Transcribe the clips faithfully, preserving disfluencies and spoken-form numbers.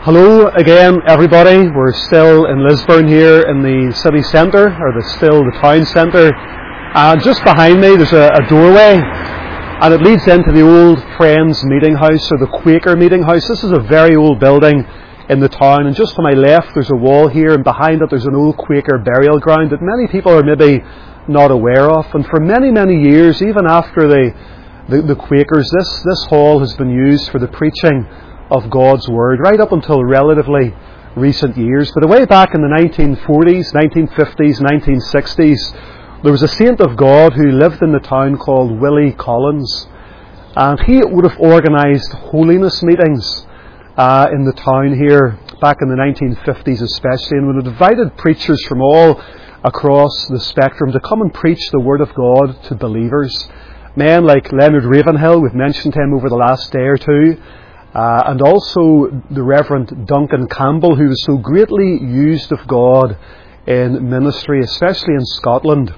Hello again, everybody. We're still in Lisburn here in the city centre, or the still the town centre. And just behind me there's a, a doorway, and it leads into the old Friends Meeting House, or the Quaker Meeting House. This is a very old building in the town, and just to my left there's a wall here, and behind it there's an old Quaker burial ground that many people are maybe not aware of. And for many, many years, even after the, the, the Quakers, this, this hall has been used for the preaching of God's Word, right up until relatively recent years. But way back in the nineteen forties, nineteen fifties, nineteen sixties, there was a saint of God who lived in the town called Willie Collins, and he would have organised holiness meetings uh, in the town here back in the nineteen fifties especially, and would have invited preachers from all across the spectrum to come and preach the Word of God to believers. Men like Leonard Ravenhill, we've mentioned him over the last day or two, Uh, and also the Reverend Duncan Campbell, who was so greatly used of God in ministry, especially in Scotland,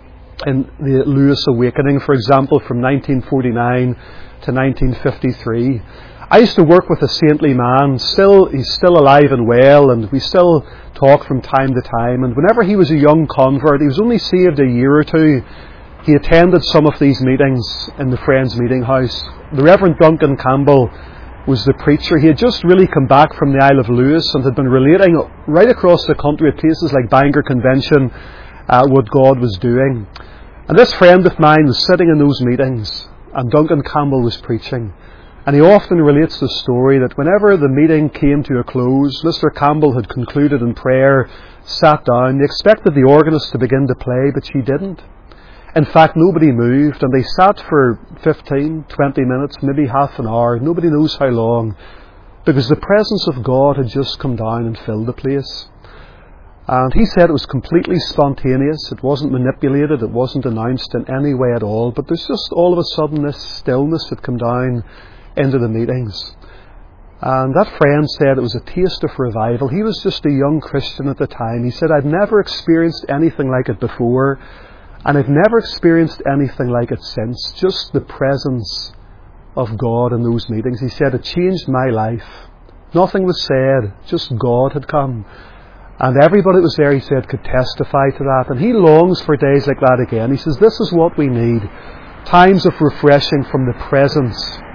in the Lewis Awakening, for example, from nineteen forty-nine to nineteen fifty-three. I used to work with a saintly man. Still, he's still alive and well, and we still talk from time to time. And whenever he was a young convert, he was only saved a year or two, he attended some of these meetings in the Friends Meeting House. The Reverend Duncan Campbell was the preacher. He had just really come back from the Isle of Lewis and had been relating right across the country at places like Bangor Convention uh, what God was doing. And this friend of mine was sitting in those meetings, and Duncan Campbell was preaching. And he often relates the story that whenever the meeting came to a close, Mister Campbell had concluded in prayer, sat down. They expected the organist to begin to play, but she didn't. In fact, nobody moved, and they sat for fifteen, twenty minutes, maybe half an hour, nobody knows how long, because the presence of God had just come down and filled the place. And he said it was completely spontaneous, it wasn't manipulated, it wasn't announced in any way at all, but there's just all of a sudden this stillness had come down into the meetings. And that friend said it was a taste of revival. He was just a young Christian at the time. He said, I'd never experienced anything like it before, and I've never experienced anything like it since. Just the presence of God in those meetings. He said, it changed my life. Nothing was said, just God had come. And everybody that was there, he said, could testify to that. And he longs for days like that again. He says, this is what we need. Times of refreshing from the presence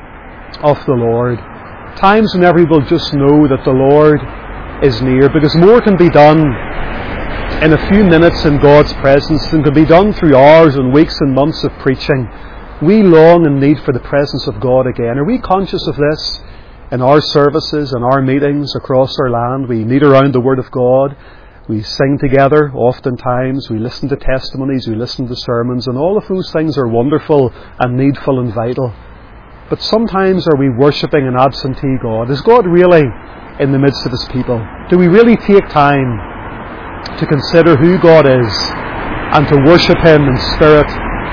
of the Lord. Times when everybody will just know that the Lord is near. Because more can be done in a few minutes in God's presence and can be done through hours and weeks and months of preaching. We long and need for the presence of God again. Are we conscious of this in our services and our meetings across our land? We meet around the Word of God. We sing together oftentimes. We listen to testimonies. We listen to sermons. And all of those things are wonderful and needful and vital. But sometimes are we worshipping an absentee God? Is God really in the midst of His people? Do we really take time to consider who God is and to worship Him in spirit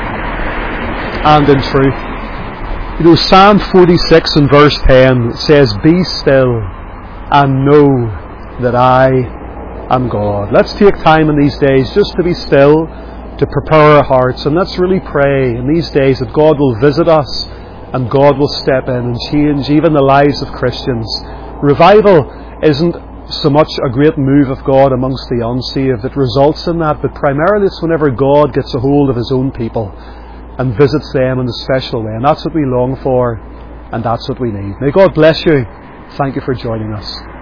and in truth? You know, Psalm forty-six and verse ten says, be still and know that I am God. Let's take time in these days just to be still, to prepare our hearts, and let's really pray in these days that God will visit us and God will step in and change even the lives of Christians. Revival isn't so much a great move of God amongst the unsaved that results in that, but primarily it's whenever God gets a hold of His own people and visits them in a special way. And that's what we long for, and that's what we need. May God bless you. Thank you for joining us.